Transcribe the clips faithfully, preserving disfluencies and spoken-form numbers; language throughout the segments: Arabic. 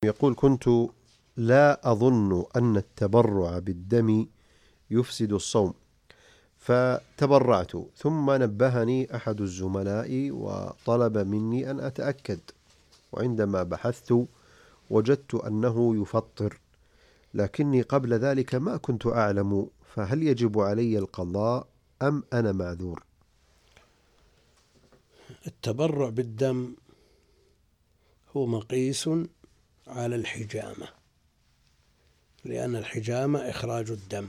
يقول: كنت لا أظن أن التبرع بالدم يفسد الصوم، فتبرعت، ثم نبهني أحد الزملاء وطلب مني أن أتأكد، وعندما بحثت وجدت أنه يفطر، لكني قبل ذلك ما كنت أعلم، فهل يجب علي القضاء أم أنا معذور؟ التبرع بالدم هو مقيس على الحجامة، لأن الحجامة إخراج الدم،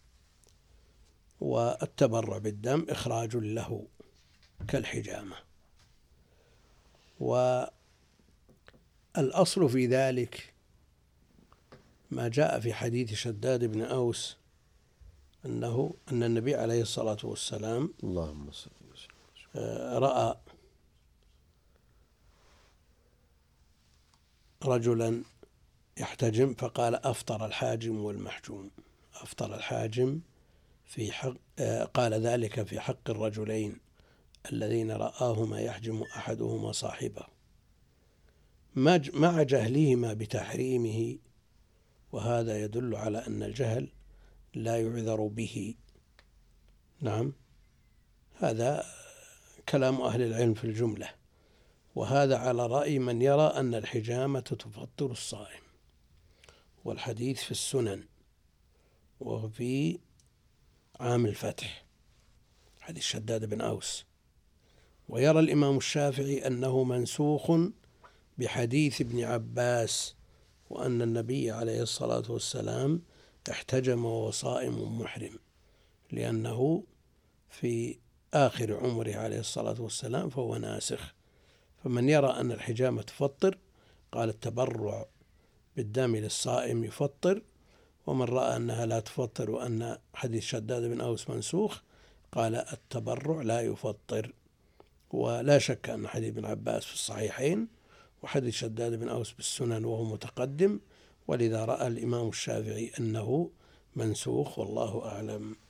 والتبرع بالدم إخراج له كالحجامة. والأصل في ذلك ما جاء في حديث شداد بن أوس أنه أن النبي عليه الصلاة والسلام اللهم صل وسلم رأى رجلا يحتجم فقال: أفطر الحاجم والمحجوم. أفطر الحاجم في حق قال ذلك في حق الرجلين الذين رآهما يحجم أحدهما صاحبه، مع جهلهما بتحريمه، وهذا يدل على أن الجهل لا يعذر به. نعم، هذا كلام أهل العلم في الجملة، وهذا على رأي من يرى أن الحجامة تفطر الصائم، والحديث في السنن وفي عام الفتح حديث شداد بن أوس. ويرى الإمام الشافعي أنه منسوخ بحديث ابن عباس، وأن النبي عليه الصلاة والسلام احتجم وهو صائم محرم، لأنه في آخر عمره عليه الصلاة والسلام فهو ناسخ. فمن يرى أن الحجامة تفطر قال التبرع بالدم للصائم يفطر، ومن رأى أنها لا تفطر وأن حديث شداد بن أوس منسوخ قال التبرع لا يفطر. ولا شك أن حديث ابن عباس في الصحيحين، وحديث شداد بن أوس بالسنن وهو متقدم، ولذا رأى الإمام الشافعي أنه منسوخ، والله أعلم.